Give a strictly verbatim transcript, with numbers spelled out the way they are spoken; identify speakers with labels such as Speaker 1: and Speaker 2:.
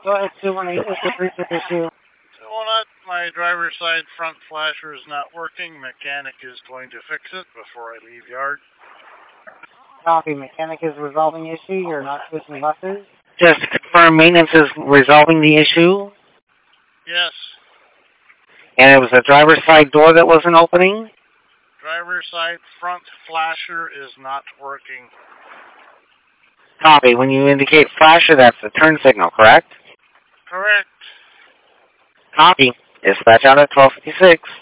Speaker 1: Go ahead, two one eight, three fifty two.
Speaker 2: Well, not my driver's side front flasher is not working. Mechanic is going to fix it before I leave yard.
Speaker 1: Copy. Mechanic is resolving the issue. You're not switching buses.
Speaker 3: Just to confirm, maintenance is resolving the issue?
Speaker 2: Yes.
Speaker 3: And it was the driver's side door that wasn't opening?
Speaker 2: Driver's side front flasher is not working.
Speaker 3: Copy. When you indicate flasher, that's the turn signal, correct?
Speaker 2: Correct.
Speaker 3: Copy. Dispatch out at twelve fifty-six.